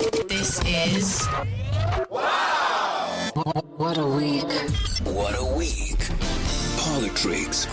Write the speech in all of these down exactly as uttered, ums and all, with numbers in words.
This is Wow! What a week. What a week. Politics.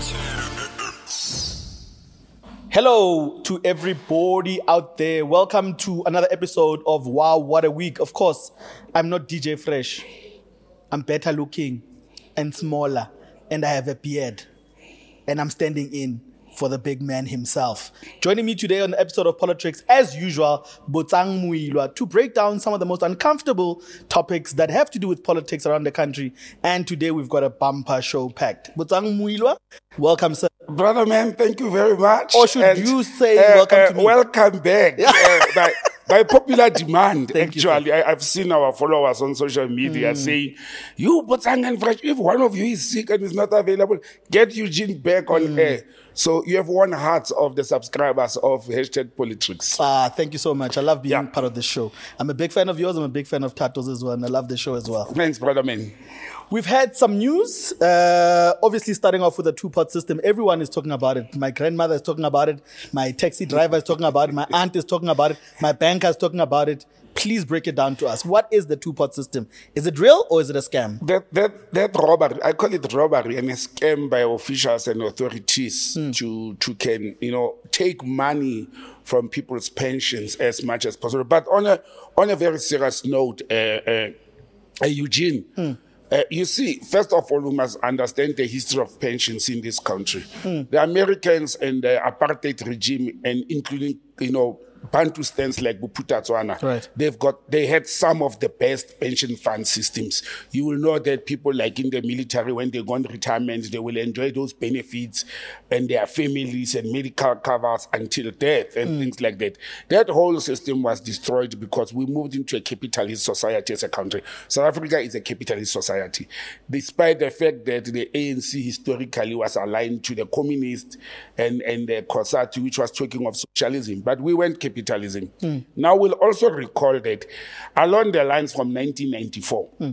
Hello to everybody out there. Welcome to another episode of Wow, What a Week. Of course, I'm not D J Fresh. I'm better looking and smaller, and I have a beard. And I'm standing in for the big man himself. Joining me today on the episode of Politics, as usual, Botsang Muilwa, to break down some of the most uncomfortable topics that have to do with politics around the country. And today we've got a bumper show packed. Botsang Muilwa, welcome, sir. Brother man, thank you very much. Or should and, you say uh, welcome uh, to me? Welcome back. uh, by, by popular demand, Thank you, actually. I, I've seen our followers on social media mm. saying, you, Botsang and Fresh, if one of you is sick and is not available, get Eugene back on mm. air. So you have won hearts of the subscribers of hashtag Politics. Ah, thank you so much. I love being yeah. part of the show. I'm a big fan of yours. I'm a big fan of Tato's as well, and I love the show as well. Thanks, brother man. We've had some news, uh, obviously starting off with the two-pot system. Everyone is talking about it. My grandmother is talking about it. My taxi driver is talking about it. My aunt is talking about it. My banker is talking about it. Please break it down to us. What is the two-pot system? Is it real or is it a scam? That that that robbery, I call it robbery and a scam by officials and authorities mm. to to can you know take money from people's pensions as much as possible. But on a on a very serious note, uh, uh, uh, Eugene. Mm. Uh, you see, first of all, we must understand the history of pensions in this country. Mm. The Americans and the apartheid regime, and including, you know, Bantustans like Bophuthatswana, right. they've got, they had some of the best pension fund systems. You will know that people like in the military, when they go on retirement, they will enjoy those benefits and their families and medical covers until death and mm. things like that. That whole system was destroyed because we moved into a capitalist society as a country. South Africa is a capitalist society, despite the fact that the A N C historically was aligned to the communist and, and the COSATU, which was talking of socialism. But we went capitalism. Mm. Now we'll also recall that along the lines from nineteen ninety-four mm.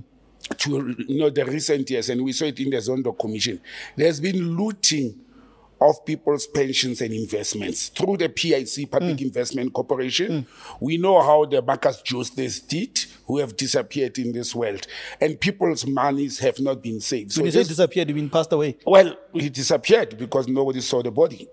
to you know the recent years, and we saw it in the Zondo Commission, there's been looting of people's pensions and investments through the P I C, Public mm. Investment Corporation. Mm. We know how the Marcus Jostes did, who have disappeared in this world, and people's monies have not been saved. So when you say disappeared, you mean passed away? Well, he disappeared because nobody saw the body.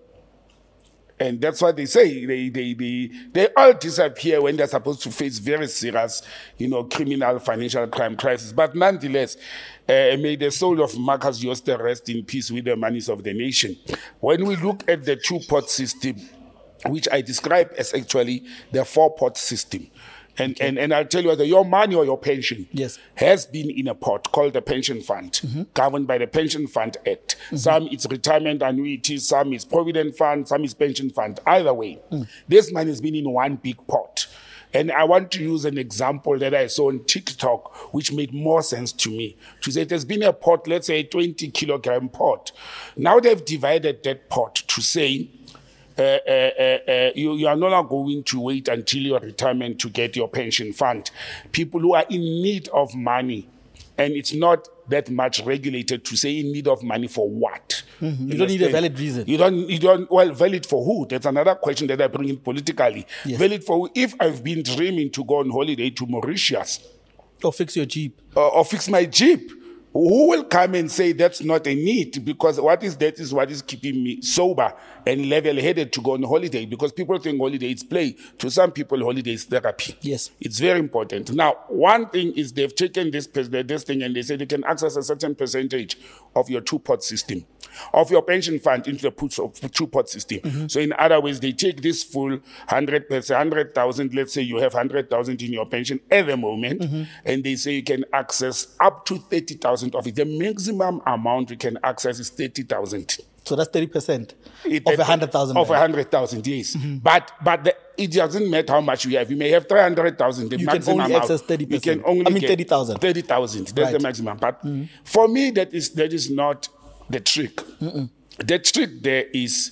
And that's what they say. They, they, they, they all disappear when they're supposed to face very serious, you know, criminal, financial crime crisis. But nonetheless, uh, may the soul of Marcus Jooste rest in peace with the monies of the nation. When we look at the two-pot system, which I describe as actually the four-pot system, And, okay. and and I'll tell you that your money or your pension yes. has been in a pot called the Pension Fund, mm-hmm. governed by the Pension Fund Act. Mm-hmm. Some it's retirement annuity, some is Provident Fund, some is Pension Fund. Either way, mm. this money has been in one big pot. And I want to use an example that I saw on TikTok, which made more sense to me. To say it has been a pot, let's say a twenty kilogram pot. Now they've divided that pot to say, Uh, uh, uh, uh, you, you are no longer going to wait until your retirement to get your pension fund. People who are in need of money, and it's not that much regulated to say in need of money for what. Mm-hmm. You, you don't need a valid reason. You don't, you don't, well, valid for who? That's another question that I bring in politically. Yes. Valid for who? If I've been dreaming to go on holiday to Mauritius. Or fix your Jeep. Or, or fix my Jeep. Who will come and say that's not a need? Because what is that is what is keeping me sober and level-headed to go on holiday. Because people think holiday is play. To some people, holiday is therapy. Yes. It's very important. Now, one thing is they've taken this, this thing and they say they can access a certain percentage of your two-pot system, of your pension fund into the two-pot system. Mm-hmm. So in other words, they take this full one hundred percent, one hundred thousand, let's say you have one hundred thousand in your pension at the moment, mm-hmm. and they say you can access up to thirty thousand of it. The maximum amount you can access is thirty thousand. So that's thirty percent of one hundred thousand. Of one hundred thousand, yes. Mm-hmm. But but the, it doesn't matter how much you have. You may have three hundred thousand. The you maximum can only amount, access thirty percent. You can only I mean thirty thousand. thirty thousand. That's right. the maximum. But mm-hmm. for me, that is that is not the trick. Mm-mm. The trick there is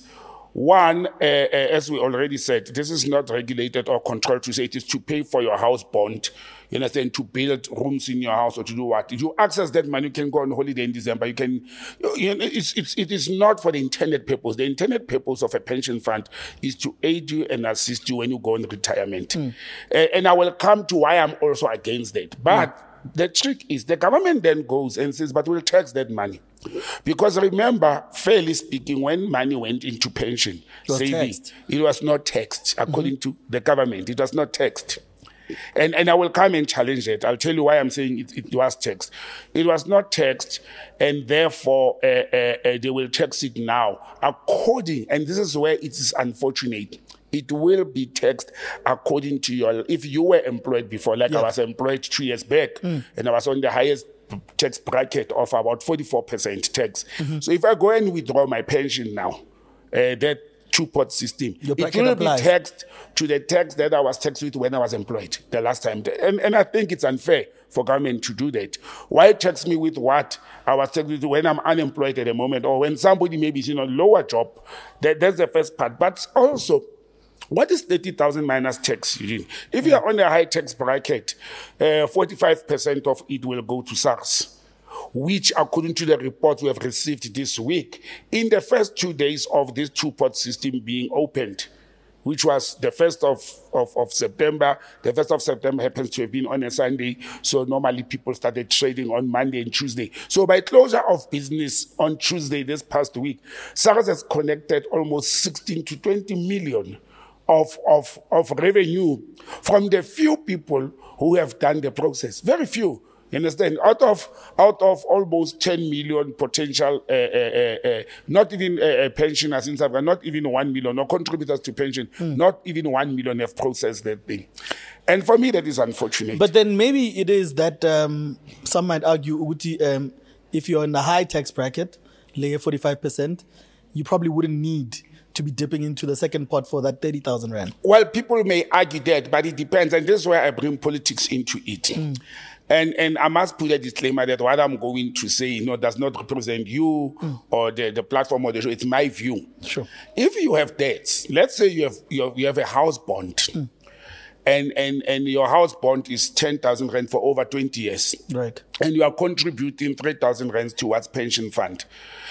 One, uh, uh, as we already said, this is not regulated or controlled to say it is to pay for your house bond, you understand, to build rooms in your house or to do what. If you access that money, you can go on holiday in December. You can, you know, it's, it's, it is not for the intended purpose. The intended purpose of a pension fund is to aid you and assist you when you go in retirement. Mm. Uh, and I will come to why I'm also against that. But mm. the trick is the government then goes and says, but we'll tax that money. Because remember, fairly speaking, when money went into pension it was, saving, it was not taxed, according mm-hmm. to the government. It was not taxed. And, and I will come and challenge it. I'll tell you why I'm saying it, it was taxed. It was not taxed, and therefore uh, uh, uh, they will tax it now. According, and this is where it is unfortunate, it will be taxed according to your, if you were employed before, like yeah. I was employed two years back, mm. and I was on the highest tax bracket of about forty-four percent tax. Mm-hmm. So if I go and withdraw my pension now, uh, that two-pot system, it will applies. be taxed to the tax that I was taxed with when I was employed the last time. And, and I think it's unfair for government to do that. Why tax me with what I was taxed with when I'm unemployed at the moment, or when somebody maybe is in a lower job? That, that's the first part. But also, what is thirty thousand minus tax, Eugene? If you are on a high tax bracket, uh, forty-five percent of it will go to SARS, which, according to the report we have received this week, in the first two days of this two-pot system being opened, which was the first of, of, of September. The first of September happens to have been on a Sunday, so normally people started trading on Monday and Tuesday. So by closure of business on Tuesday this past week, SARS has collected almost sixteen to twenty million Of, of, of revenue from the few people who have done the process. Very few, you understand? Out of out of almost ten million potential, uh, uh, uh, not even uh, pensioners in South Africa, not even one million, or contributors to pension, mm. not even one million have processed that thing. And for me, that is unfortunate. But then maybe it is that um, some might argue, Uti, um, if you're in the high tax bracket, layer forty-five percent, you probably wouldn't need to be dipping into the second pot for that thirty thousand rand. Well, people may argue that, but it depends. And this is where I bring politics into it. Mm. And and I must put a disclaimer that what I'm going to say, you know, does not represent you mm. or the, the platform or the show. It's my view. Sure. If you have debts, let's say you have you have, you have a house bond, mm. and, and, and your house bond is ten thousand rand for over twenty years. Right. And you are contributing three thousand rand towards pension fund.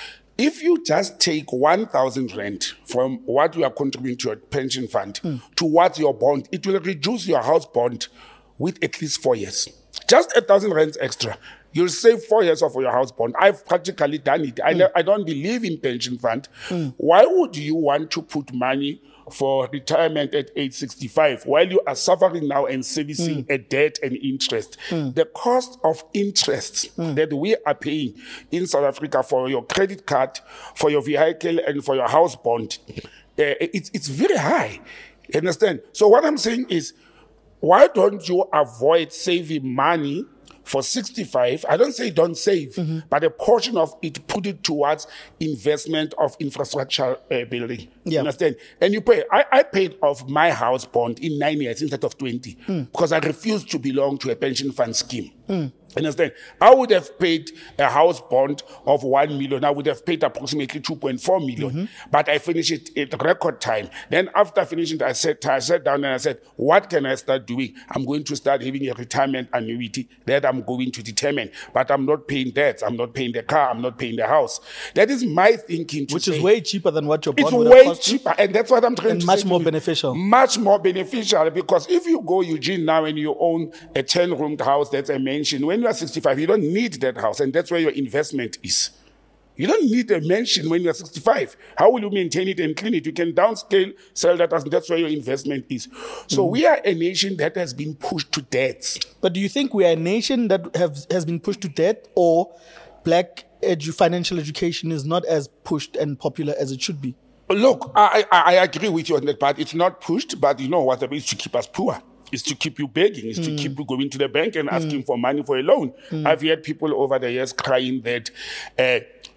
If you just take one thousand rand from what you are contributing to your pension fund mm. towards your bond, it will reduce your house bond with at least four years. Just a thousand rands extra. You'll save four years of your house bond. I've practically done it. I, mm. I don't believe in pension fund. Mm. Why would you want to put money for retirement at age sixty-five while you are suffering now and servicing mm. a debt and interest? Mm. The cost of interest mm. that we are paying in South Africa for your credit card, for your vehicle, and for your house bond, uh, it's, it's very high. You understand? So what I'm saying is, why don't you avoid saving money for sixty-five? I don't say don't save, mm-hmm. but a portion of it, put it towards investment of infrastructure uh, building. Yeah. You understand? And you pay. I, I paid off my house bond in nine years instead of twenty mm. because I refused to belong to a pension fund scheme. Mm. Understand? I would have paid a house bond of one million. I would have paid approximately two point four million. Mm-hmm. But I finished it at record time. Then after finishing it, I sat, I sat down and I said, what can I start doing? I'm going to start having a retirement annuity that I'm going to determine. But I'm not paying debts. I'm not paying the car. I'm not paying the house. That is my thinking. To Which say, is way cheaper than what your bond it's would way have cost cheaper. And that's what I'm trying and to much say. more to beneficial. Much more beneficial. Because if you go, Eugene, now and you own a ten-roomed house that's a mansion, when you are sixty-five, you don't need that house, and that's where your investment is. You don't need a mansion when you're sixty-five. How will you maintain it and clean it? You can downscale, sell that house, and that's where your investment is. So mm. we are a nation that has been pushed to death. But do you think we are a nation that have, has been pushed to death, or black edu- financial education is not as pushed and popular as it should be? Look, I, I, I agree with you on that part. It's not pushed, but you know what it is to keep us poor. Is to keep you begging, is mm. to keep you going to the bank and asking mm. for money for a loan. Mm. I've heard people over the years crying that uh,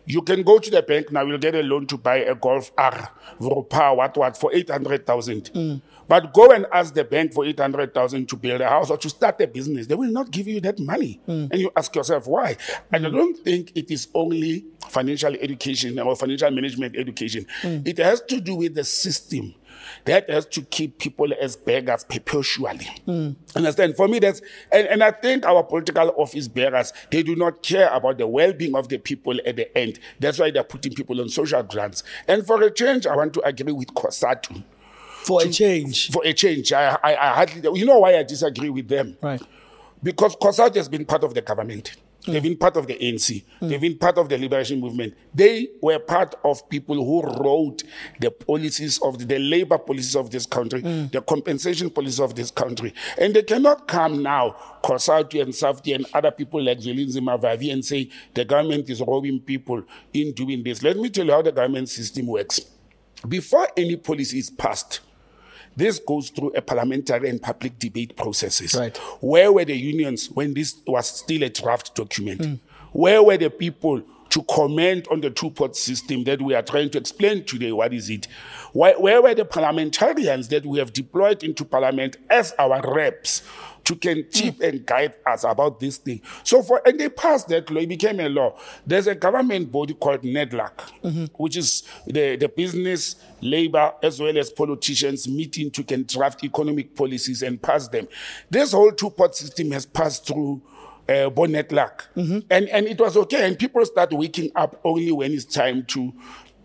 You can go to the bank now, you'll get a loan to buy a Golf R, Vropa, what, what, for eight hundred thousand. Mm. But go and ask the bank for eight hundred thousand to build a house or to start a business. They will not give you that money. Mm. And you ask yourself, why? And mm. I don't think it is only financial education or financial management education. Mm. It has to do with the system that has to keep people as beggars perpetually. Mm. Understand? For me, that's, and, and I think our political office bearers, they do not care about the well-being of the people at the end. That's why they're putting people on social grants. And for a change, I want to agree with COSATU. For to, a change? For a change. I, I, I hardly, you know why I disagree with them? Right. Because COSATU has been part of the government. Mm. They've been part of the A N C. Mm. They've been part of the liberation movement. They were part of people who wrote the policies of the, the labor policies of this country, mm. the compensation policies of this country. And they cannot come now, COSATU and SAFTI and other people like Zwelinzima Mavavi and say the government is robbing people in doing this. Let me tell you how the government system works. Before any policy is passed, this goes through a parliamentary and public debate processes. Right. Where were the unions when this was still a draft document? Mm. Where were the people to comment on the two-pot system that we are trying to explain today? What is it? Where, where were the parliamentarians that we have deployed into parliament as our reps to can keep mm. and guide us about this thing? So for, and they passed that law, it became a law. There's a government body called NEDLAC, mm-hmm. which is the, the business, labor, as well as politicians meeting to can draft economic policies and pass them. This whole two-pot system has passed through uh, NEDLAC. Mm-hmm. And, and it was okay. And people start waking up only when it's time to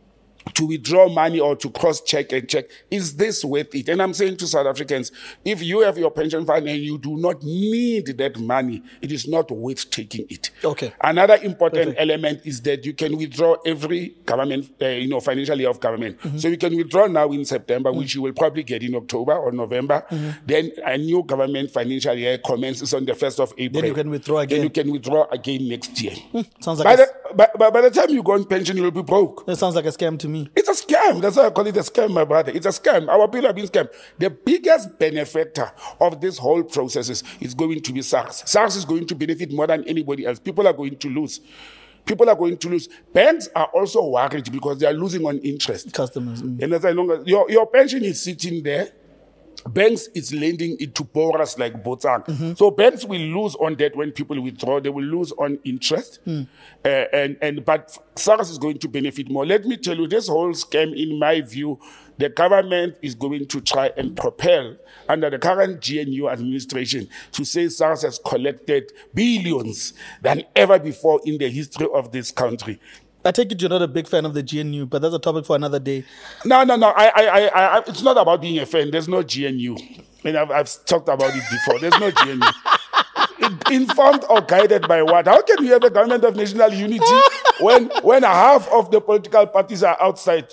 to withdraw money or to cross-check and check, is this worth it? And I'm saying to South Africans, if you have your pension fund and you do not need that money, it is not worth taking it. Okay. Another important Perfect. element is that you can withdraw every government, uh, you know, financial year of government. Mm-hmm. So you can withdraw now in September, mm-hmm. which you will probably get in October or November. Mm-hmm. Then a new government financial year commences on the first of April. Then you can withdraw again. Then you can withdraw again next year. Mm, sounds like by, a, the, by, by, by the time you go on pension, you'll be broke. That sounds like a scam to me. It's a scam. That's why I call it a scam, my brother. It's a scam. Our people have been scammed. The biggest benefactor of this whole process is, is going to be SARS. SARS is going to benefit more than anybody else. People are going to lose. People are going to lose. Banks are also worried because they are losing on interest. Customers. Mm. And as I know, your, your pension is sitting there. Banks is lending it to borrowers like Botsang. Mm-hmm. So banks will lose on that when people withdraw. They will lose on interest. Mm. Uh, and, and but SARS is going to benefit more. Let me tell you, this whole scam, in my view, the government is going to try and propel under the current G N U administration to say SARS has collected billions than ever before in the history of this country. I take it you're not a big fan of the G N U, but that's a topic for another day. No, no, no. I, I, I, I it's not about being a fan. There's no G N U. And I've, I've talked about it before. There's no G N U. It, informed or guided by what? How can you have a government of national unity when, when half of the political parties are outside?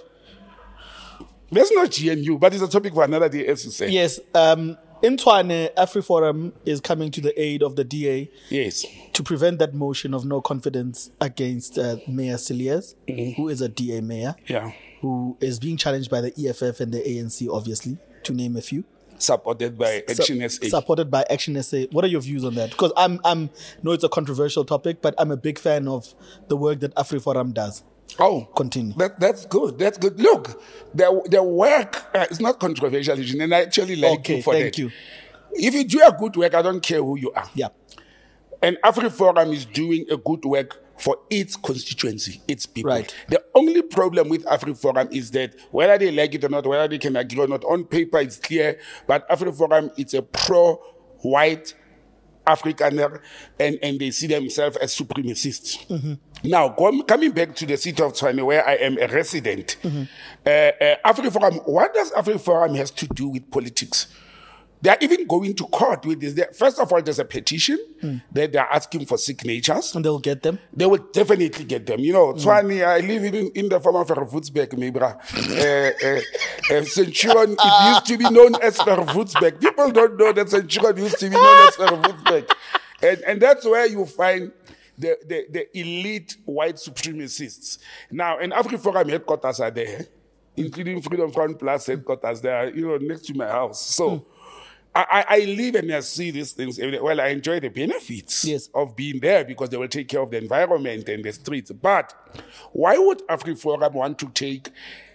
There's no G N U, but it's a topic for another day, as you say. Yes. Um, in Tshwane, AfriForum is coming to the aid of the D A. Yes. To prevent that motion of no confidence against uh, Mayor Cilliers, mm-hmm. who is a D A mayor, yeah, who is being challenged by the E F F and the A N C, obviously, to name a few. Supported by Action S A. Supported by Action S A. What are your views on that? Because I'm, I'm, no, it's a controversial topic, but I'm a big fan of the work that AfriForum does. Oh, continue. That, that's good. That's good. Look, the the work uh, is not controversial, and I actually like okay, you for thank that. you. If you do a good work, I don't care who you are. Yeah. And AfriForum is doing a good work for its constituency, its people. Right. The only problem with AfriForum is that whether they like it or not, whether they can agree or not, on paper it's clear, but AfriForum, it's a pro-white Afrikaner, and, and they see themselves as supremacists. Mm-hmm. Now, com- coming back to the city of Tshwane, where I am a resident, mm-hmm. uh, uh, AfriForum, what does AfriForum has to do with politics? They are even going to court with this. They, first of all, there's a petition mm. that they're asking for signatures. And they'll get them? They will definitely get them. You know, mm. Tshwane, I live in, in the former Verwoestsberg, Mebra. uh, uh, uh, Centurion, it used to be known as Verwoestsberg. People don't know that Centurion used to be known as Verwoestsberg. And, and that's where you find the, the, the elite white supremacists. Now, in AfriForum headquarters are there, including Freedom Front Plus headquarters. They are, you know, next to my house. So, mm. I, I live and I see these things. Well, I enjoy the benefits Yes. of being there because they will take care of the environment and the streets. But why would AfriForum want to take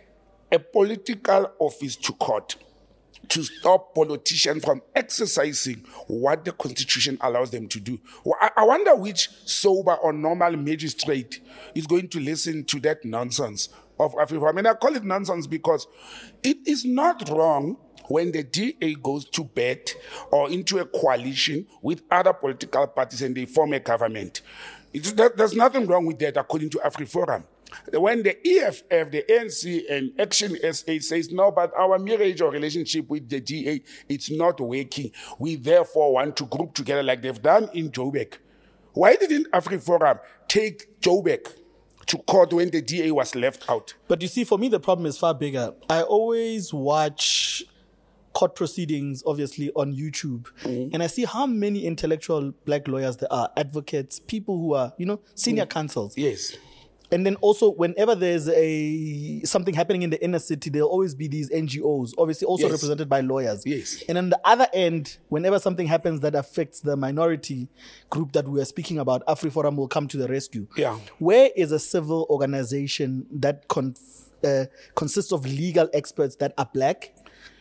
a political office to court to stop politicians from exercising what the Constitution allows them to do? Well, I, I wonder which sober or normal magistrate is going to listen to that nonsense of AfriForum. And I call it nonsense because it is not wrong when the D A goes to bed or into a coalition with other political parties and they form a government. It's, that, there's nothing wrong with that according to AfriForum. When the E F F, the A N C and Action S A says, no, but our marriage or relationship with the D A, it's not working. We therefore want to group together like they've done in Joburg. Why didn't AfriForum take Joburg to court when the D A was left out? But you see, for me, the problem is far bigger. I always watch court proceedings, obviously, on YouTube. Mm-hmm. And I see how many intellectual black lawyers there are, advocates, people who are, you know, senior mm-hmm. counsels. Yes. And then also, whenever there's a something happening in the inner city, there'll always be these N G Os, obviously also yes. represented by lawyers. Yes. And on the other end, whenever something happens that affects the minority group that we are speaking about, AfriForum will come to the rescue. Yeah. Where is a civil organization that con- uh, consists of legal experts that are black,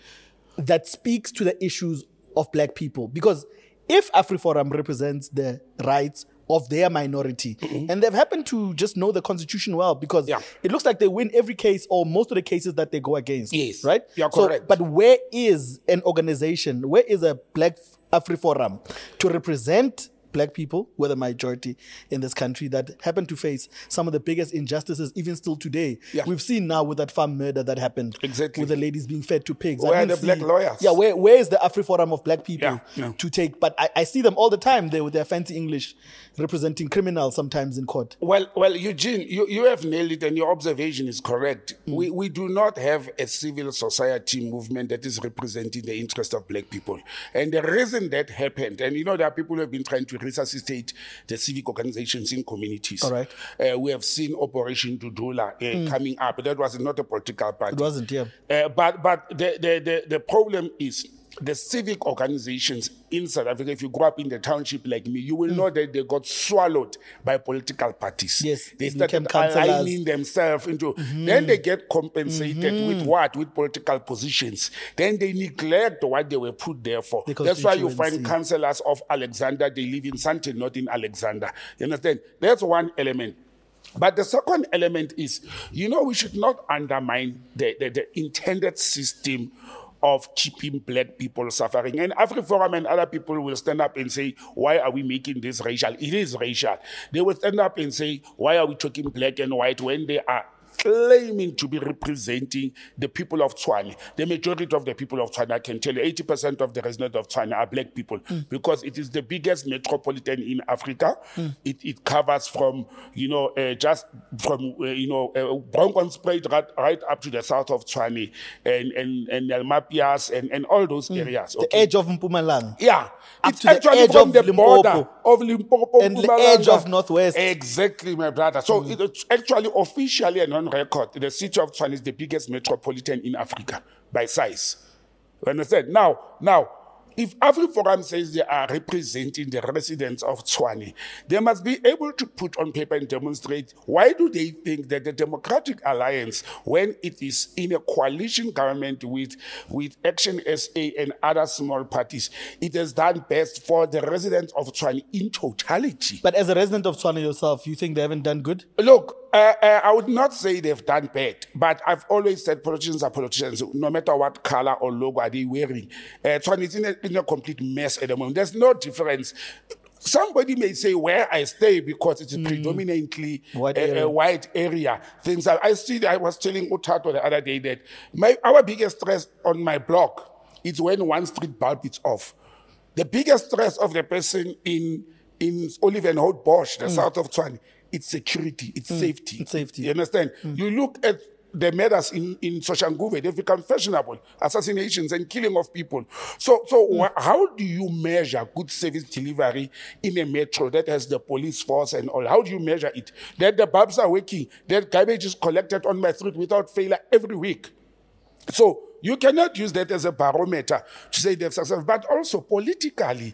that speaks to the issues of black people? Because if AfriForum represents the rights of their minority, mm-hmm. and they've happened to just know the Constitution well, because yeah. it looks like they win every case or most of the cases that they go against. Yes, right? You're so, correct. But where is an organization, where is a black AfriForum to represent black people, we're the majority in this country, that happen to face some of the biggest injustices even still today. Yeah. We've seen now with that farm murder that happened, exactly. with the ladies being fed to pigs. Where are the see, black lawyers? Yeah, where where is the AfriForum of black people yeah, yeah. to take? But I, I see them all the time there with their fancy English representing criminals sometimes in court. Well, well, Eugene, you, you have nailed it and your observation is correct. Mm. We, we do not have a civil society movement that is representing the interest of black people. And the reason that happened, and you know, there are people who have been trying to resuscitate the civic organizations in communities. All right. Uh, we have seen Operation Dudula uh, mm. coming up. That was not a political party. It wasn't, yeah. Uh, but but the, the, the, the problem is the civic organizations in South Africa, if you grew up in the township like me, you will mm. know that they got swallowed by political parties. Yes. They started aligning themselves into, mm-hmm. then they get compensated mm-hmm. with what? With political positions. Then they neglect what they were put there for. The That's why you find councillors of Alexander, they live in Sandton, not in Alexander. You understand? That's one element. But the second element is, you know, we should not undermine the, the, the intended system of keeping black people suffering. And AfriForum and other people will stand up and say, why are we making this racial? It is racial. They will stand up and say, why are we talking black and white when they are claiming to be representing the people of Tshwane? The majority of the people of Tshwane, I can tell you, eighty percent of the residents of Tshwane are black people mm. because it is the biggest metropolitan in Africa. Mm. It, it covers from, you know, uh, just from, uh, you know, uh, Bronkhorstspruit right, right up to the south of Tshwane and, and, and El Mapias and, and all those mm. areas. Okay? The edge of Mpumalanga. Yeah. Up it's to actually the edge from of the Limpopo. border of Limpopo. And the edge of Northwest. Exactly, my brother. So mm. it's actually officially and on record, the city of Tshwane is the biggest metropolitan in Africa by size. You understand? Now, now, if AfriForum says they are representing the residents of Tshwane, they must be able to put on paper and demonstrate why do they think that the Democratic Alliance, when it is in a coalition government with, with Action S A and other small parties, it has done best for the residents of Tshwane in totality. But as a resident of Tshwane yourself, you think they haven't done good? Look, Uh, uh, I would not say they've done bad, but I've always said politicians are politicians, no matter what color or logo are they wearing. Uh, Tshwane is in a, in a complete mess at the moment. There's no difference. Somebody may say where I stay because it's a mm. predominantly white a, area. a white area. Things are, I see. I was telling Utato the other day that my our biggest stress on my block is when one street bulb is off. The biggest stress of the person in in Olivenhout Bosch, the mm. south of Tshwane, it's security, it's mm. safety. It's safety. You understand? Mm. You look at the murders in, in Soshanguve, they've become fashionable, assassinations and killing of people. So, so mm. wh- how do you measure good service delivery in a metro that has the police force and all? How do you measure it? That the bulbs are working, that garbage is collected on my street without failure every week. So, you cannot use that as a barometer to say they've successful. But also politically,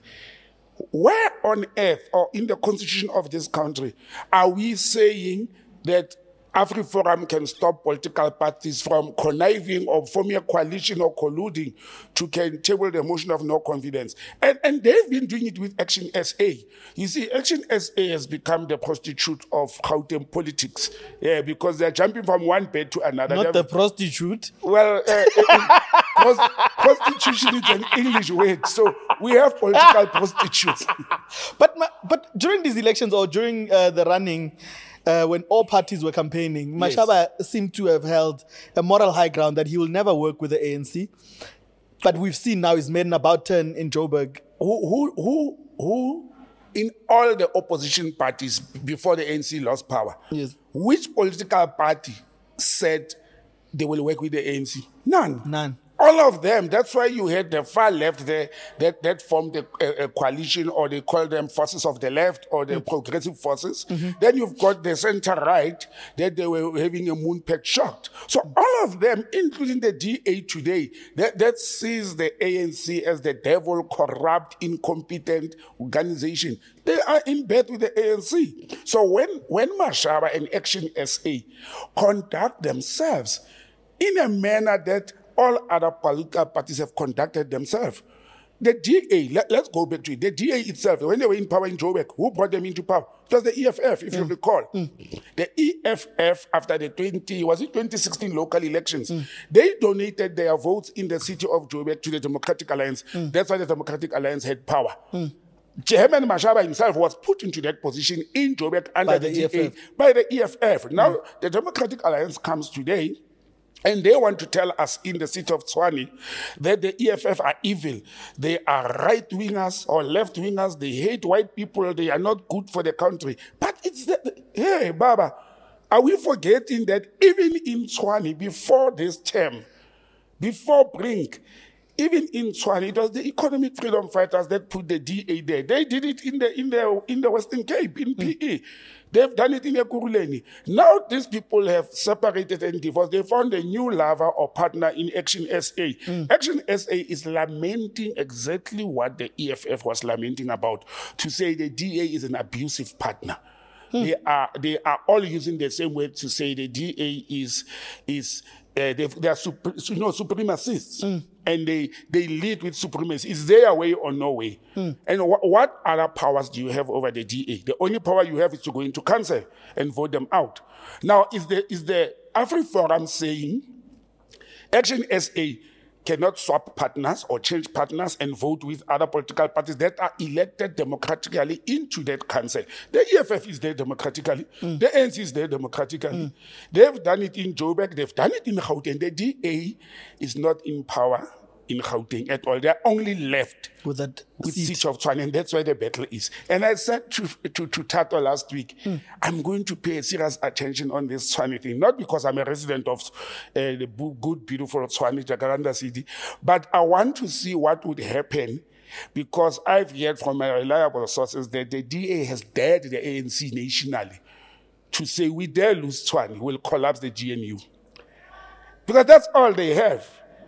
where on earth or in the constitution of this country are we saying that AfriForum can stop political parties from conniving or forming a coalition or colluding to can table the motion of no confidence? And, and they've been doing it with Action S A. You see, Action S A has become the prostitute of Gauteng politics, yeah, because they're jumping from one bed to another. Not they're, the prostitute. Well, uh, uh, uh, prostitution is an English word, so we have political prostitutes. But ma- but during these elections or during uh, the running, uh, when all parties were campaigning, Yes. Mashaba seemed to have held a moral high ground that he will never work with the A N C. But we've seen now he's made an about turn in Joburg. Who, who, who, who, in all the opposition parties before the A N C lost power, Yes. which political party said they will work with the A N C? None. None. All of them. That's why you had the far left there that, that formed a, a, a coalition, or they call them forces of the left or the mm. progressive forces. Mm-hmm. Then you've got the center right that they were having a moon peg shot. So all of them, including the D A today, that, that sees the A N C as the devil, corrupt, incompetent organization. They are in bed with the A N C. So when, when Mashaba and Action S A conduct themselves in a manner that all other political parties have conducted themselves. The D A, let, let's go back to it. The D A itself, when they were in power in Joburg, who brought them into power? It was the E F F, if mm. you recall. Mm. The E F F, after the twenty, was it twenty sixteen local elections, mm. they donated their votes in the city of Joburg to the Democratic Alliance. Mm. That's why the Democratic Alliance had power. Mm. Herman Mashaba himself was put into that position in Joburg under by the, the D A, E F F. By the E F F. Now, Mm. the Democratic Alliance comes today, and they want to tell us in the city of Tshwane that the E F F are evil. They are right-wingers or left-wingers. They hate white people. They are not good for the country. But it's the, hey, Baba, are we forgetting that even in Tshwane, before this term, before Brink, even in Tshwane, it was the economic freedom fighters that put the D A there. They did it in the in the in the Western Cape, in P E. They've done it in Ekurhuleni. Now these people have separated and divorced. They found a new lover or partner in Action S A. Mm. Action S A is lamenting exactly what the E F F was lamenting about, to say the D A is an abusive partner. Mm. They are they are all using the same word to say the D A is is uh, they, they are super, you know, supremacists. Mm. And they, they lead with supremacy. Is there a way or no way? Mm. And wh- what other powers do you have over the D A? The only power you have is to go into council and vote them out. Now, is the, is the AfriForum saying Action S A cannot swap partners or change partners and vote with other political parties that are elected democratically into that council? The E F F is there democratically. Mm. The A N C is there democratically. Mm. They've done it in Joburg. They've done it in Gauteng. The D A is not in power in Gauteng at all. They're only left with that with seat. seat of Tshwane, and that's where the battle is. And I said to to, to Tato last week, mm. I'm going to pay serious attention on this Tshwane thing, not because I'm a resident of uh, the good, beautiful Tshwane, Jacaranda City, but I want to see what would happen, because I've heard from my reliable sources that the D A has dared the A N C nationally to say, we dare lose Tshwane, we'll collapse the G N U. Because that's all they have.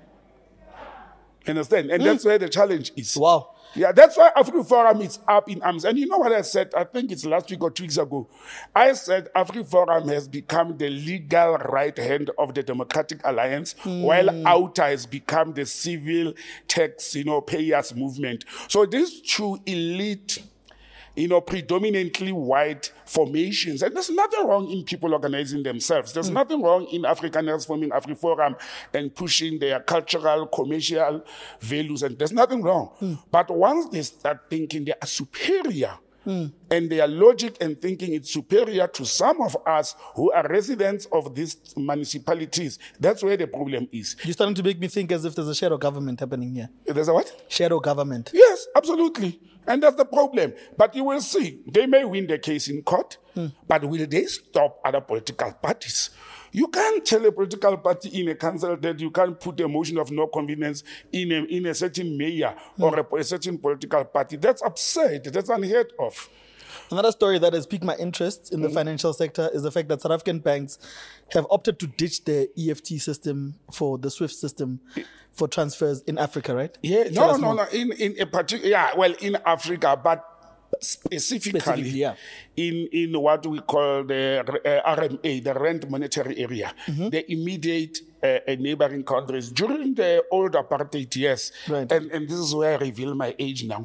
Understand? And mm. that's where the challenge is. Wow. Yeah, that's why AfriForum is up in arms. And you know what I said? I think it's last week or two weeks ago. I said AfriForum has become the legal right hand of the Democratic Alliance, mm. while OUTA has become the civil tax, you know, payers movement. So these two elite, you know, predominantly white formations. And there's nothing wrong in people organizing themselves. There's mm. nothing wrong in Afrikaners forming AfriForum and pushing their cultural, commercial values. And there's nothing wrong. Mm. But once they start thinking they are superior, mm. and their logic and thinking is superior to some of us who are residents of these municipalities, that's where the problem is. You're starting to make me think as if there's a shadow government happening here. There's a what? Shadow government. Yes, absolutely. And that's the problem. But you will see, they may win the case in court, mm. but will they stop other political parties? You can't tell a political party in a council that you can't put a motion of no confidence in a, in a certain mayor mm. or a, a certain political party. That's absurd. That's unheard of. Another story that has piqued my interest in the mm-hmm. financial sector is the fact that South African banks have opted to ditch the E F T system for the SWIFT system for transfers in Africa, right? Yeah, Tell no, no, no, no. In in a particular, yeah, well, in Africa, but specifically, specifically yeah. in in what we call the uh, R M A, the Rand Monetary Area, mm-hmm. the immediate uh, neighboring countries during the old apartheid years, right. and and this is where I reveal my age now.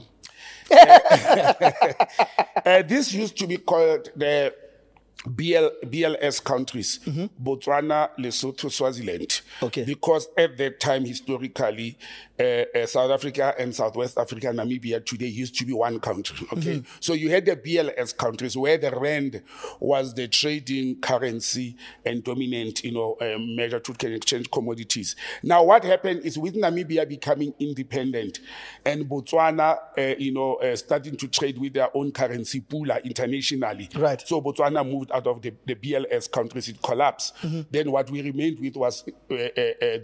uh, uh, this used to be called the B L, B L S countries, mm-hmm. Botswana, Lesotho, Swaziland. Okay. Because at that time, historically, uh, uh, South Africa and Southwest Africa, Namibia today used to be one country. Okay. Mm-hmm. So you had the B L S countries where the rand was the trading currency and dominant, you know, uh, measure to can exchange commodities. Now, what happened is with Namibia becoming independent and Botswana, uh, you know, uh, starting to trade with their own currency, Pula, internationally. Right. So Botswana moved out of the, the B L S countries, it collapsed. Mm-hmm. Then what we remained with was uh, uh, uh,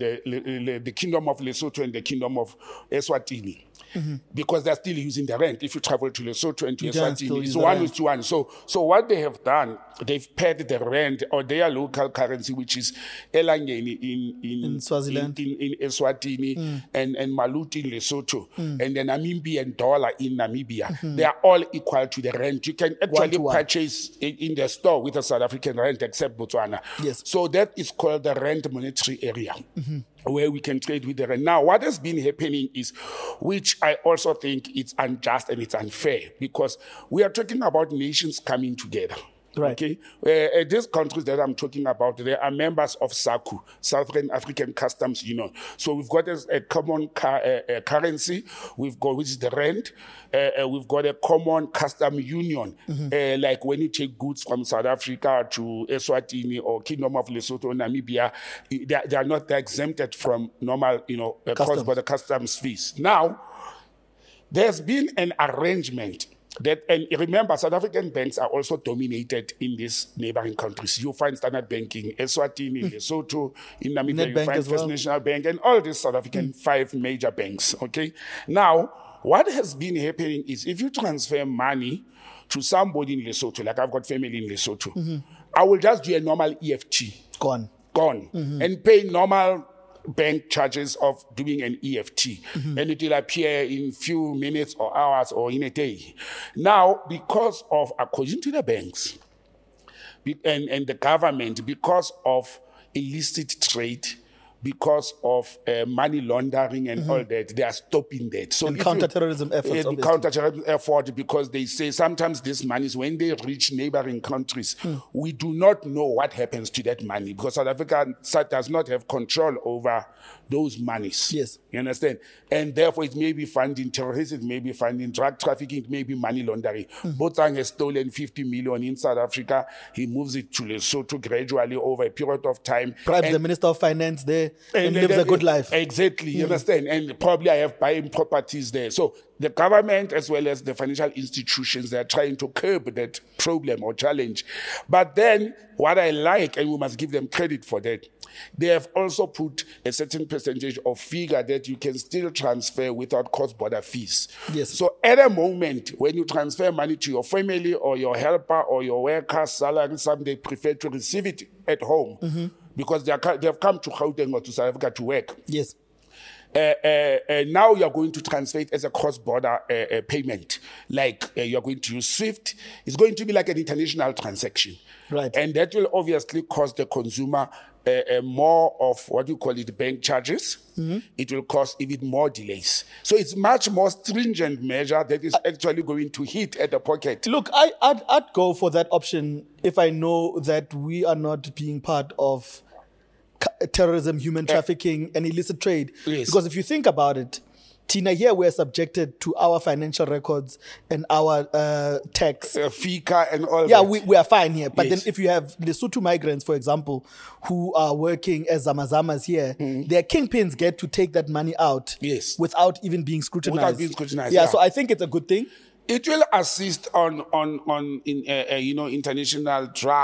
the, the Kingdom of Lesotho and the Kingdom of Eswatini. Mm-hmm. Because they're still using the rand. If you travel to Lesotho and to Eswatini, it's one is to one. So, so what they have done, they've paid the rand or their local currency, which is Elangeni in in, in Swaziland, in, in, in Eswatini, mm. and, and Maluti in Lesotho, mm. and the Namibian dollar in Namibia. Mm-hmm. They are all equal to the rand. You can actually purchase in, in the store with a South African rand, except Botswana. Yes. So that is called the Rand Monetary Area. Mm-hmm. Where we can trade with the rand. Now, what has been happening is, which I also think it's unjust and it's unfair, because we are talking about nations coming together. Right. Okay. Uh, uh, these countries that I'm talking about, they are members of SACU, Southern African Customs Union. So we've got a, a common car, uh, uh, currency. We've got, which is the rand. Uh, uh, we've got a common custom union. Mm-hmm. Uh, like when you take goods from South Africa to Eswatini or Kingdom of Lesotho, Namibia, they are, they are not exempted from normal, you know, uh, cross-border customs fees. Now, there's been an arrangement. That, and remember, South African banks are also dominated in these neighboring countries. You find Standard Bank in Eswatini, in Lesotho, in Namibia, you find First well. National Bank, and all these South African mm. five major banks, okay? Now, what has been happening is if you transfer money to somebody in Lesotho, like I've got family in Lesotho, mm-hmm. I will just do a normal E F T. Gone. Gone. Mm-hmm. And pay normal bank charges of doing an E F T. Mm-hmm. And it will appear in few minutes or hours or in a day. Now, because of, according to the banks and, and the government, because of illicit trade, because of uh, money laundering and mm-hmm. all that, they are stopping that. So and counter-terrorism efforts. Uh, counter-terrorism effort, because they say sometimes this money, when they reach neighboring countries, mm. we do not know what happens to that money, because South Africa does not have control over those monies. Yes. You understand? And therefore, it may be funding terrorism, it may be funding drug trafficking, it may be money laundering. Mm. Botsang has stolen fifty million in South Africa. He moves it to Lesotho gradually over a period of time. Bribes the Minister of Finance there and, and lives and, a good life. Exactly. You mm. understand? And probably I have buying properties there. So the government, as well as the financial institutions, they are trying to curb that problem or challenge. But then what I like, and we must give them credit for that, they have also put a certain percentage of figure that you can still transfer without cross-border fees. Yes. So at a moment, when you transfer money to your family or your helper or your worker's salary, some they prefer to receive it at home mm-hmm. because they, are, they have come to Gauteng or to South Africa to work. Yes. Uh, uh, uh, now you're going to transfer it as a cross-border uh, uh, payment. Like uh, you're going to use SWIFT. It's going to be like an international transaction. Right. And that will obviously cost the consumer uh, uh, more of what you call it bank charges. Mm-hmm. It will cost even more delays. So it's much more stringent measure that is actually going to hit at the pocket. Look, I, I'd, I'd go for that option if I know that we are not being part of terrorism, human trafficking, uh, and illicit trade. Yes. Because if you think about it, Tina, here we're subjected to our financial records and our uh, tax. Uh, FICA and all yeah, that. Yeah, we, we are fine here. But yes. then if you have Lesotho migrants, for example, who are working as Zamazamas here, mm-hmm. their kingpins get to take that money out yes. without even being scrutinized. Without being scrutinized, yeah, yeah. So I think it's a good thing. It will assist on on on in uh, uh, you know international drug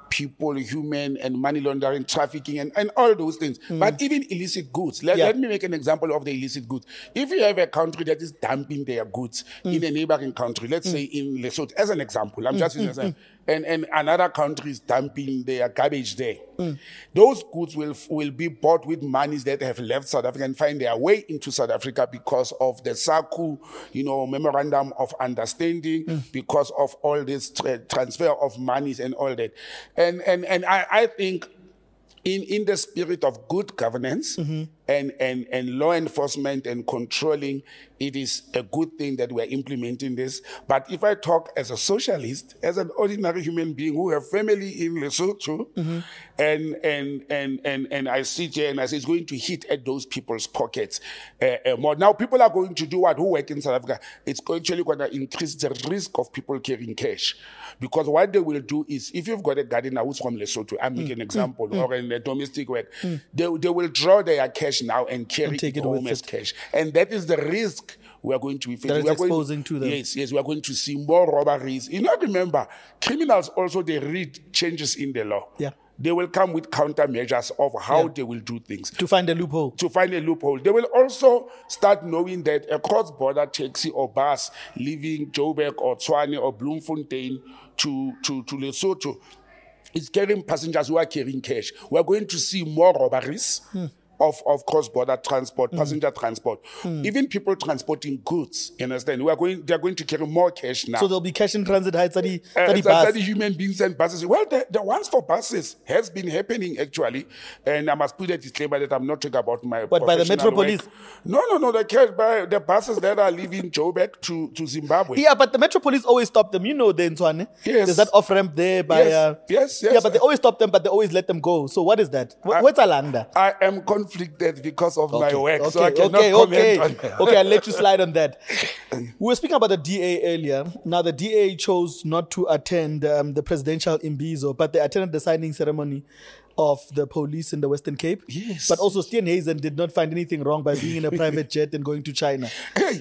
people, human and money laundering, trafficking, and, and all those things. Mm. But even illicit goods. Let, yeah. let me make an example of the illicit goods. If you have a country that is dumping their goods mm. in a neighboring country, let's mm. say in Lesotho, as an example, I'm mm. just using mm. an and, and another country is dumping their garbage there. Mm. Those goods will will be bought with monies that have left South Africa and find their way into South Africa because of the SACU, you know, memorandum of understanding, mm. because of all this tra- transfer of monies and all that. And and and I, I think in, in the spirit of good governance mm-hmm. and, and, and law enforcement and controlling, it is a good thing that we're implementing this. But if I talk as a socialist, as an ordinary human being who have family in Lesotho, mm-hmm. and, and, and, and, and I sit here and I say it's going to hit at those people's pockets uh, uh, more. Now, people are going to do what? Who work in South Africa? It's actually going to increase the risk of people carrying cash. Because what they will do is, if you've got a gardener who's from Lesotho, I'm making mm. an example, mm. or in a domestic work, mm. they, they will draw their cash now and carry and take it home as cash. And that is the risk we are going to be facing. That is we are exposing going, to them. Yes, yes, we are going to see more robberies. You know, remember, criminals also, they read changes in the law. Yeah. They will come with countermeasures of how yeah. they will do things. To find a loophole. To find a loophole. They will also start knowing that a cross-border taxi or bus leaving Joburg or Tshwane or Bloemfontein to, to, to Lesotho is carrying passengers who are carrying cash. We are going to see more robberies. Hmm. Of, of cross-border transport, mm. passenger transport, mm. even people transporting goods. You understand? We are going. They are going to carry more cash now. So there'll be cash in transit heights at the, uh, at the bus. the human beings and buses. Well, the, the ones for buses has been happening actually, and I must put a disclaimer that I'm not talking about my. But by the Metropolis? Work. No, no, no. The cash by the buses that are leaving Joburg to, to Zimbabwe. Yeah, but the Metropolis always stop them. You know, the Ntwane. Yes. There's that off ramp there by. Yes. Uh, yes, yes. Yeah, but they always stop them, but they always let them go. So what is that? I, What's Alanda? I am conflicted because of okay. my work, okay. so I cannot okay. comment okay. on that. Okay, I'll let you slide on that. We were speaking about the D A earlier. Now, the D A chose not to attend um, the presidential imbizo, but they attended the signing ceremony of the police in the Western Cape. Yes. But also, Steenhuisen did not find anything wrong by being in a private jet and going to China. Hey.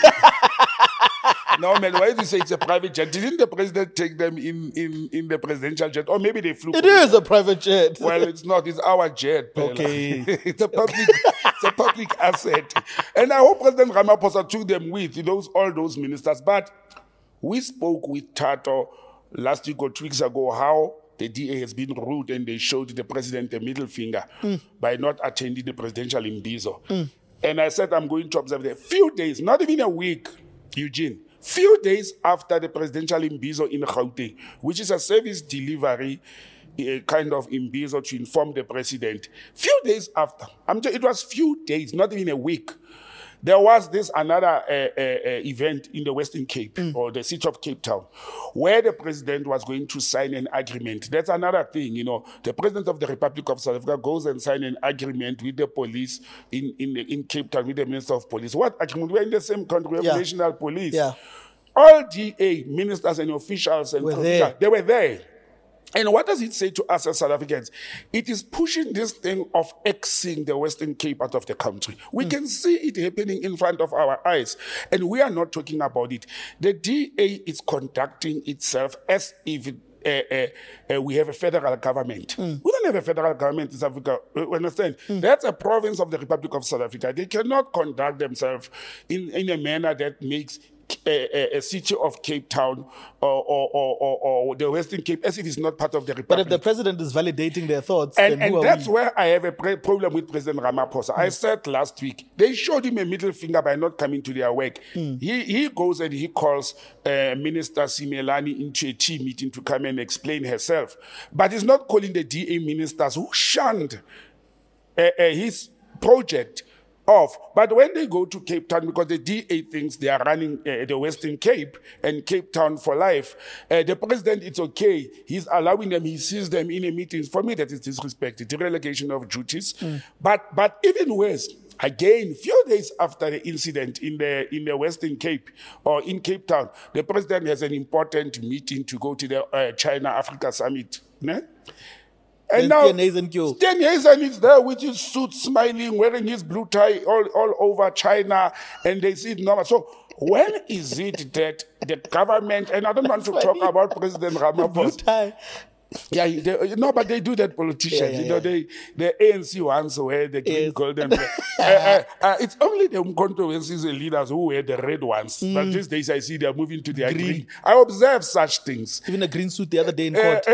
No, man, why do you say it's a private jet? Didn't the president take them in, in, in the presidential jet? Or maybe they flew. It is a private jet. Well, it's not. It's our jet. Pela. Okay. it's a public it's a public asset. And I hope President Ramaphosa took them with those all those ministers. But we spoke with Tato last week or two weeks ago how the D A has been rude and they showed the president a middle finger mm. by not attending the presidential imbizo. Mm. And I said I'm going to observe there. Few days, not even a week, Eugene. Few days after the presidential imbizo in Gauteng, which is a service delivery a kind of imbizo to inform the president. Few days after, I'm just, it was few days, not even a week. There was this another uh, uh, uh, event in the Western Cape mm. or the city of Cape Town where the president was going to sign an agreement. That's another thing, you know. The president of the Republic of South Africa goes and signs an agreement with the police in, in, in Cape Town, with the Minister of Police. What agreement? We're in the same country, we have yeah. national police. Yeah. All D A ministers and officials and were there. They were there. And what does it say to us as South Africans? It is pushing this thing of Xing the Western Cape out of the country. We mm. can see it happening in front of our eyes, and we are not talking about it. The D A is conducting itself as if it, uh, uh, uh, we have a federal government. Mm. We don't have a federal government in South Africa. You understand? Mm. That's a province of the Republic of South Africa. They cannot conduct themselves in, in a manner that makes A, a, a city of Cape Town or, or, or, or the Western Cape as if it's not part of the Republic. But if the president is validating their thoughts, and, then and who are that's we? where I have a pre- problem with President Ramaphosa. Mm. I said last week, they showed him a middle finger by not coming to their work. Mm. He he goes and he calls uh, Minister Simelane into a team meeting to come and explain herself. But he's not calling the D A ministers who shunned uh, uh, his project off. But when they go to Cape Town, because the D A thinks they are running uh, the Western Cape and Cape Town for life, uh, the president, it's okay. He's allowing them, he sees them in a meeting. For me, that is disrespect, the relegation of duties. Mm. But but even worse, again, few days after the incident in the in the Western Cape or in Cape Town, the president has an important meeting to go to the uh, China-Africa summit. Ne? And now, Steenhuisen is there with his suit, smiling, wearing his blue tie all, all over China, and they see it normal. So when is it that the government, and I don't want to talk about President Ramaphosa. Blue tie. Yeah, they, no, but they do that, politicians. Yeah, yeah, you know, yeah. they the A N C ones wear the green, Yes. gold, and uh, uh, uh, it's only the controversies and leaders who wear the red ones. But these days, I see they are moving to the green. green. I observe such things. Even a green suit the other day in court.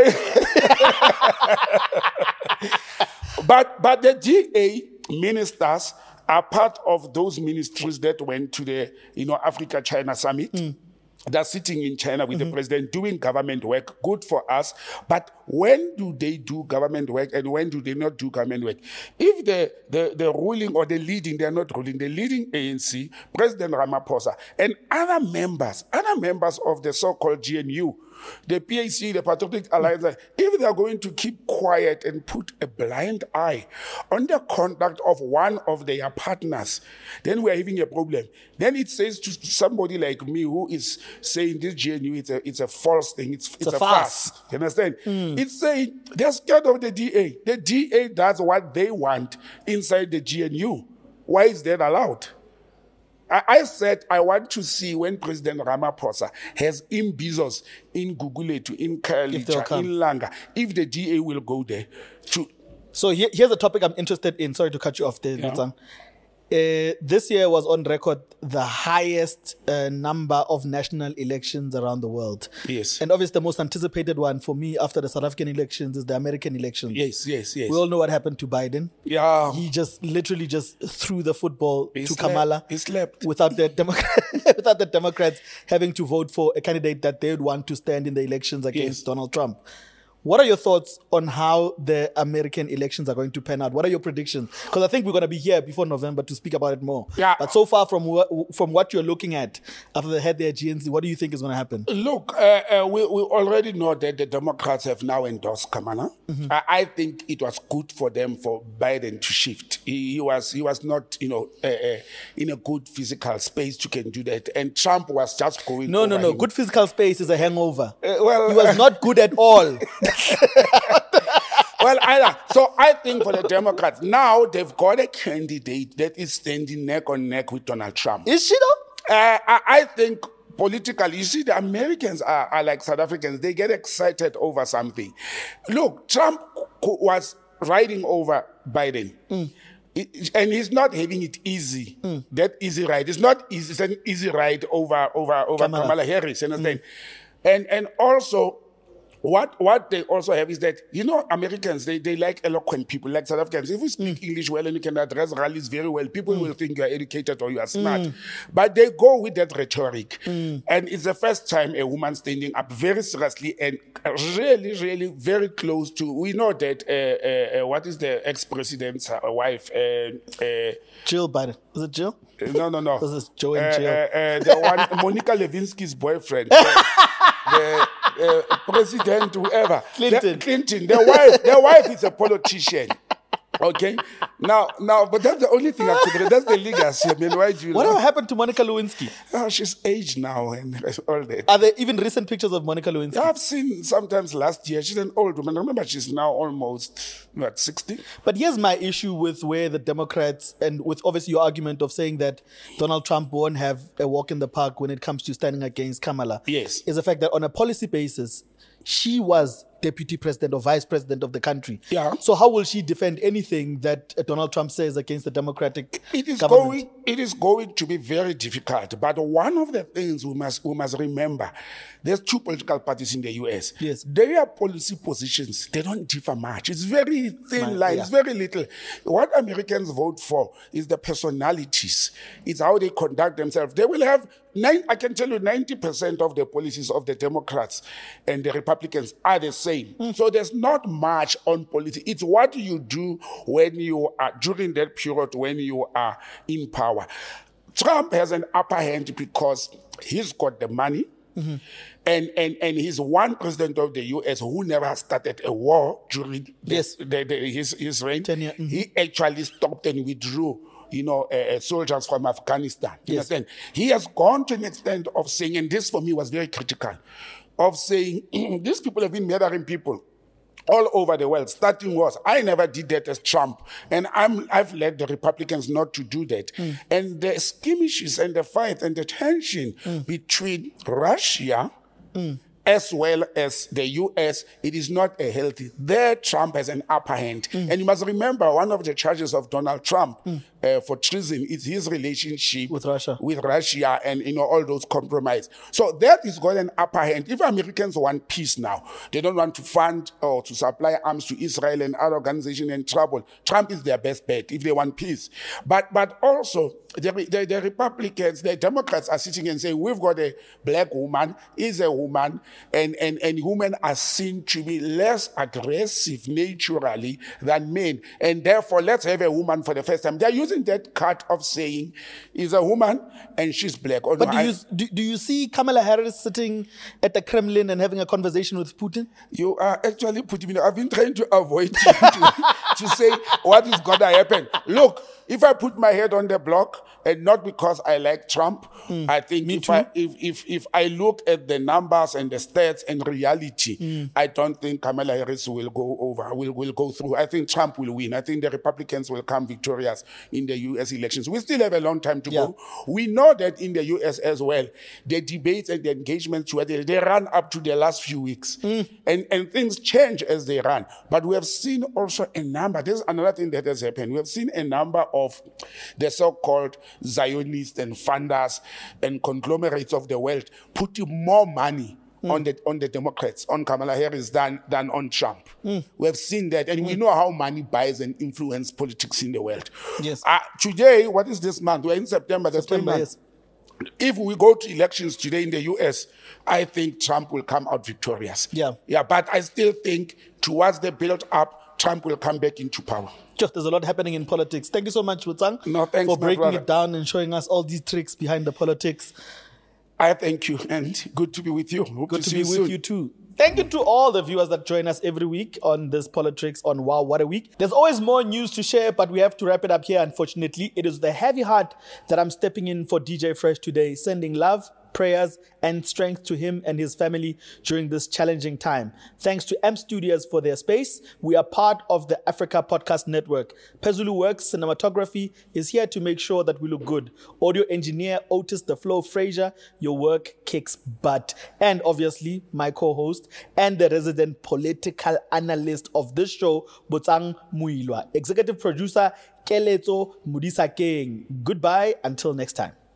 but but the G A ministers are part of those ministries that went to the you know Africa China summit. Mm. They're sitting in China with mm-hmm. the president doing government work. Good for us. But when do they do government work and when do they not do government work? If the, the, the ruling or the leading, they're not ruling, the leading A N C, President Ramaphosa, and other members, other members of the so-called G N U, the P A C, the Patriotic Alliance, mm. if they are going to keep quiet and put a blind eye on the conduct of one of their partners, then we are having a problem. Then it says to somebody like me who is saying this G N U, it's a, it's a false thing, it's, it's, it's a, a farce. farce. You understand? Mm. It's saying they're scared of the D A. The D A does what they want inside the G N U. Why is that allowed? I said I want to see when President Ramaphosa has Imbizos in Guguletu, in Khayelitsha, in Langa, if the D A will go there. To so here, here's a topic I'm interested in. Sorry to cut you off there, yeah. Uh, this year was on record the highest uh, number of national elections around the world. Yes. And obviously the most anticipated one for me after the South African elections is the American elections. Yes, yes, yes. We all know what happened to Biden. Yeah. He just literally just threw the football he to slept. Kamala. He slept. Without the, Democrat, without the Democrats having to vote for a candidate that they would want to stand in the elections against yes. Donald Trump. What are your thoughts on how the American elections are going to pan out? What are your predictions? Because I think we're going to be here before November to speak about it more. Yeah. But so far, from what, from what you're looking at after they had their G N C, what do you think is going to happen? Look, uh, uh, we, we already know that the Democrats have now endorsed Kamala. Mm-hmm. I, I think it was good for them for Biden to shift. He, he was he was not, you know, uh, uh, in a good physical space to can do that. And Trump was just going. No, no, no. him. Good physical space is a hangover. Uh, well, he was not good at all. Well, either. So I think for the Democrats, now they've got a candidate that is standing neck on neck with Donald Trump. Is she though? Uh, I, I think politically, you see, the Americans are, are like South Africans. They get excited over something. Look, Trump was riding over Biden. Mm. It, and he's not having it easy. Mm. That easy ride. It's not easy. It's an easy ride over over over Kamala, Kamala Harris. You understand? Mm. And and also. What what they also have is that, you know, Americans, they, they like eloquent people, like South Africans. If you speak mm. English well and you can address rallies very well, people mm. will think you are educated or you are smart. Mm. But they go with that rhetoric. Mm. And it's the first time a woman standing up very seriously and really, really very close to, we know that, uh, uh, uh, what is the ex-president's wife? Uh, uh, Jill Biden. Is it Jill? No, no, no. This is Joe and Jill. Uh, uh, uh, the one, Monica Lewinsky's boyfriend. the, the, uh, president, whoever. Clinton. The, Clinton. Their wife, their wife is a politician. Okay? Now, now, but that's the only thing I could, that's the legacy. I mean, why do you What know? happened to Monica Lewinsky? Oh, she's aged now and all that. Are there even recent pictures of Monica Lewinsky? I've seen sometimes last year. She's an old woman. Remember, she's now almost, what, sixty? But here's my issue with where the Democrats, and with obviously your argument of saying that Donald Trump won't have a walk in the park when it comes to standing against Kamala. Yes. Is the fact that on a policy basis, she was deputy president or vice president of the country. Yeah. So how will she defend anything that Donald Trump says against the Democratic it is government? going it is going to be very difficult. But one of the things we must we must remember, there's two political parties in the U S. Yes. Their policy positions, they don't differ much. It's very thin Man, line, yeah. it's very little. What Americans vote for is the personalities. It's how they conduct themselves. They will have nine, I can tell you ninety percent of the policies of the Democrats and the Republicans are the same. Mm. So there's not much on policy. It's what you do when you are, during that period when you are in power. Trump has an upper hand because he's got the money. Mm-hmm. And, and and he's one president of the U S who never started a war during the, yes. the, the, his, his reign. Mm-hmm. He actually stopped and withdrew, you know, uh, soldiers from Afghanistan. You yes. understand? He has gone to an extent of saying, and this for me was very critical, of saying, these people have been murdering people all over the world, starting wars. I never did that as Trump. And I'm, I've led the Republicans not to do that. Mm. And the skirmishes and the fight and the tension mm. between Russia mm. as well as the U S, it is not a healthy. There, Trump has an upper hand. Mm. And you must remember, one of the charges of Donald Trump mm. uh, for treason is his relationship with Russia. with Russia and, you know, all those compromise. So that is got an upper hand. If Americans want peace now, they don't want to fund or to supply arms to Israel and other organizations in trouble, Trump is their best bet if they want peace. But, but also, the, the, the Republicans, the Democrats are sitting and saying, we've got a black woman, is a woman, and, and, and women are seen to be less aggressive naturally than men. And therefore, let's have a woman for the first time. They're using that card of saying, is a woman and she's black. Although but do you, I, do, do you see Kamala Harris sitting at the Kremlin and having a conversation with Putin? You are actually putting me, I've been trying to avoid to, to say what is going to happen. Look, if I put my head on the block, and not because I like Trump, mm. I think if I, if, if, if I look at the numbers and the stats and reality, mm. I don't think Kamala Harris will go over, will, will go through. I think Trump will win. I think the Republicans will come victorious in the U S elections. We still have a long time to yeah. go. We know that in the U S as well, the debates and the engagements, they, they run up to the last few weeks. Mm. And, and things change as they run. But we have seen also a number, there's another thing that has happened. We have seen a number of the so-called Zionists and funders and conglomerates of the world putting more money mm. on the on the Democrats, on Kamala Harris than, than on Trump. Mm. We have seen that, and mm. we know how money buys and influences politics in the world. Yes. Uh, today, what is this month? We're in September. September, month. Yes. If we go to elections today in the U S, I think Trump will come out victorious. Yeah. Yeah, but I still think towards the build-up, Trump will come back into power. Just, there's a lot happening in politics. Thank you so much, Wutsang, no, thanks, for breaking it down and showing us all these tricks behind the politics. I thank you, and good to be with you. Hope good to, to be you with soon. you too. Thank you to all the viewers that join us every week on this Politics on Wow What a Week. There's always more news to share, but we have to wrap it up here, unfortunately. It is the heavy heart that I'm stepping in for D J Fresh today, sending love, prayers, and strength to him and his family during this challenging time. Thanks to M Studios for their space. We are part of the Africa Podcast Network. Pezulu Works Cinematography is here to make sure that we look good. Audio engineer Otis The Flow Fraser, your work kicks butt. And obviously, my co-host and the resident political analyst of this show, Wutsang Muilwa. Executive producer, Keletso Mudisa King. Goodbye until next time.